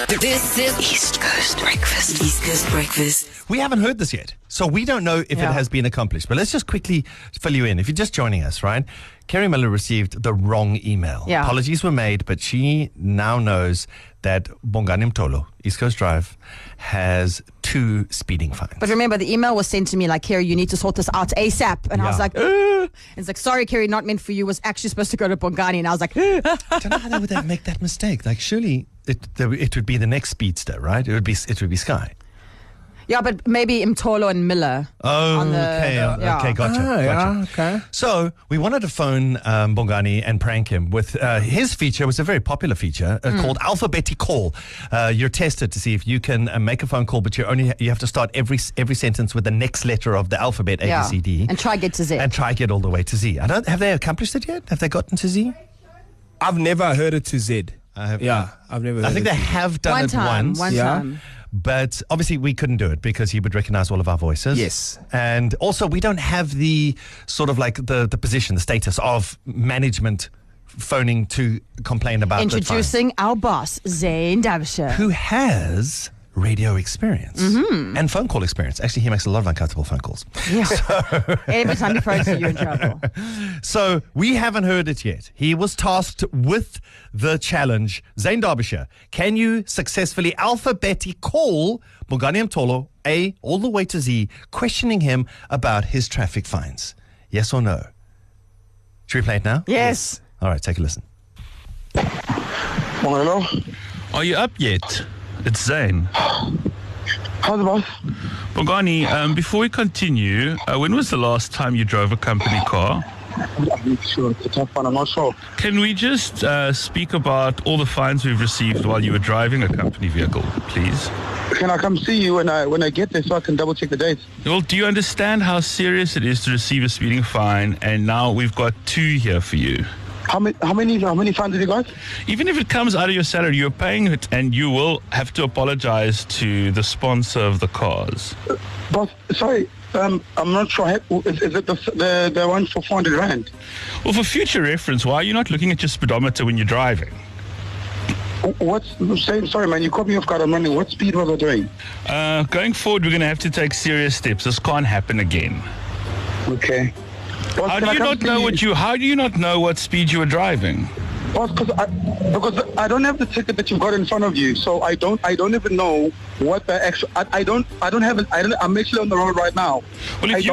This is East Coast Breakfast. East Coast Breakfast. We haven't heard this yet, so we don't know if it has been accomplished. But let's just quickly fill you in. If you're just joining us, right? Kerry Miller received the wrong email. Yeah. Apologies were made, but she now knows that Bongani Mtolo, East Coast Drive, has 2 speeding fines. But remember, the email was sent to me like, Kerry, you need to sort this out ASAP. And I was like, Ugh. It's like, sorry, Kerry, not meant for you. Was actually supposed to go to Bongani. And I was like, I don't know how they would make that mistake. Like, surely it would be the next speedster, right? It would be Sky. yeah, but maybe Mtolo and Miller. Oh, on the, okay, gotcha. Okay. So we wanted to phone Bongani and prank him with his feature. Was a very popular feature called Alphabetic Call. You're tested to see if you can make a phone call, but you have to start every sentence with the next letter of the alphabet, A, B, C, D. And try get to Z. And try get all the way to Z. Have they accomplished it yet? Have they gotten to Z? I've never heard it to Z. I've never heard it. I think they have done it once. One time. But obviously we couldn't do it because he would recognize all of our voices. Yes. And also we don't have the sort of like the position, the status of management phoning to complain about Introducing our boss, Zane Derbyshire. who has radio experience and phone call experience. Actually, he makes a lot of uncomfortable phone calls. Yeah. Every time he phones you, you're in trouble. So we haven't heard it yet. He was tasked with the challenge. Zane Derbyshire, can you successfully alphabetically call Bongani Mtolo A all the way to Z, questioning him about his traffic fines? Yes or no? Should we play it now? Yes. All right, take a listen. Hello? Are you up yet? It's Zane. How's the boss? Bongani, before we continue, when was the last time you drove a company car? I'm not sure. It's a tough one. I'm not sure. Can we just speak about all the fines we've received while you were driving a company vehicle, please? Can I come see you when I get there so I can double check the dates? Well, do you understand how serious it is to receive a speeding fine? And now we've got 2 here for you. How many fines have you got? Even if it comes out of your salary, you're paying it, and you will have to apologize to the sponsor of the cars. Boss, sorry. I'm not sure. Is it the one for 400 rand? Well, for future reference, why are you not looking at your speedometer when you're driving? Sorry, man. You caught me off guard. I'm running. What speed was I doing? Going forward, we're going to have to take serious steps. This can't happen again. Okay. Boss, How do you not know what speed you were driving? Boss, because I don't have the ticket that you've got in front of you, so I don't even know what the actual. I don't have it. I'm actually on the road right now. Well, if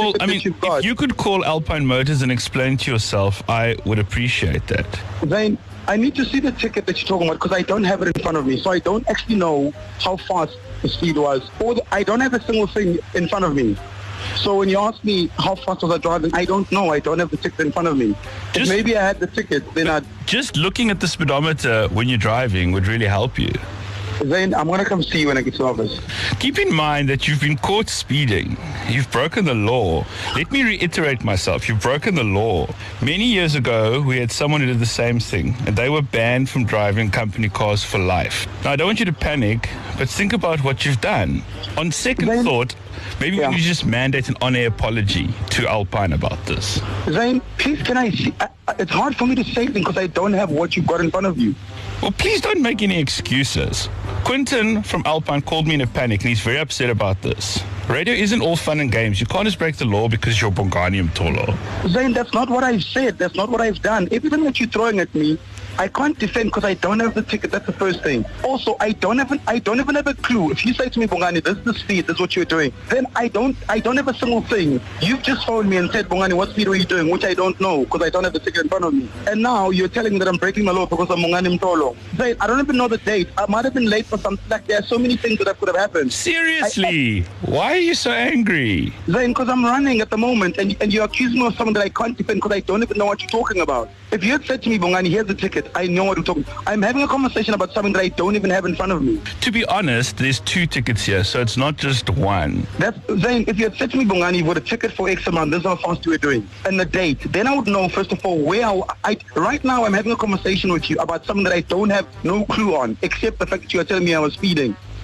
you could call Alpine Motors and explain to yourself, I would appreciate that. Zane, I need to see the ticket that you're talking about because I don't have it in front of me, so I don't actually know how fast the speed was, I don't have a single thing in front of me. So when you ask me how fast was I driving, I don't know. I don't have the ticket in front of me. If maybe I had the ticket, then I'd... Just looking at the speedometer when you're driving would really help you. Zane, I'm going to come see you when I get to the office. Keep in mind that you've been caught speeding. You've broken the law. Let me reiterate myself. You've broken the law. Many years ago, we had someone who did the same thing, and they were banned from driving company cars for life. Now, I don't want you to panic, but think about what you've done. On second thought, maybe we can just mandate an on-air apology to Alpine about this. Zane, please, can I see? It's hard for me to say things because I don't have what you've got in front of you. Well, please don't make any excuses. Quinton from Alpine called me in a panic, and he's very upset about this. Radio isn't all fun and games. You can't just break the law because you're Bongani Mtolo. Zane, that's not what I've said. That's not what I've done. Everything that you're throwing at me, I can't defend because I don't have the ticket. That's the first thing. Also, I don't even have a clue. If you say to me, Bongani, this is the speed, this is what you're doing, then I don't have a single thing. You've just phoned me and said, Bongani, what speed are you doing? Which I don't know because I don't have the ticket in front of me. And now you're telling me that I'm breaking the law because I'm Bongani Mtolo. Zane, I don't even know the date. I might have been late for something. Like, there are so many things that could have happened. Seriously? Why are you so angry? Zane, because I'm running at the moment and you're accusing me of something that I can't defend because I don't even know what you're talking about. If you had said to me, Bongani, here's the ticket, I know what I'm talking about. I'm having a conversation about something that I don't even have in front of me. To be honest, there's 2 tickets here, so it's not just one. Zane, if you had said to me, Bongani, you've got a ticket for X amount, this is how fast you were doing, and the date, then I would know, first of all, right now I'm having a conversation with you about something that I don't have no clue on, except the fact that you are telling me I was speeding.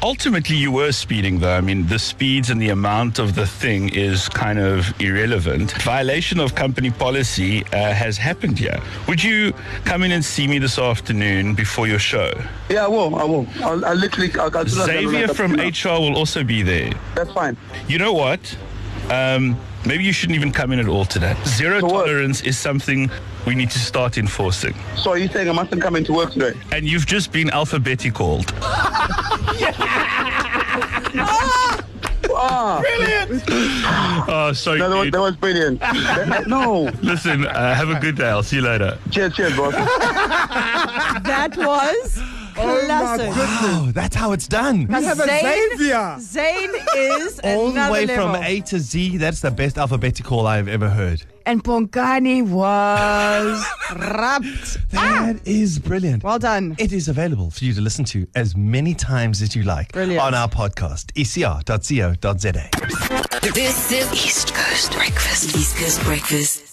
ultimately you were speeding though. I mean, the speeds and the amount of the thing is kind of irrelevant. Violation of company policy has happened here. Would you come in and see me this afternoon before your show? Yeah, I will. I'll literally... I'll Xavier from HR will also be there. That's fine. You know what? Maybe you shouldn't even come in at all today. Zero For what? tolerance is something we need to start enforcing. So are you saying I mustn't come into work today? And you've just been alphabetically called. Brilliant. Oh, sorry. No, dude. that was brilliant. No. Listen, have a good day. I'll see you later. Cheers, boss. That was classic. Oh, that's how it's done. We have a Xavier. Zane is All the another way level. from A to Z. That's the best alphabetical I've ever heard. And Bongani was wrapped. That is brilliant. Well done. It is available for you to listen to as many times as you like Brilliant. on our podcast, ecr.co.za. This is East Coast Breakfast. East Coast Breakfast.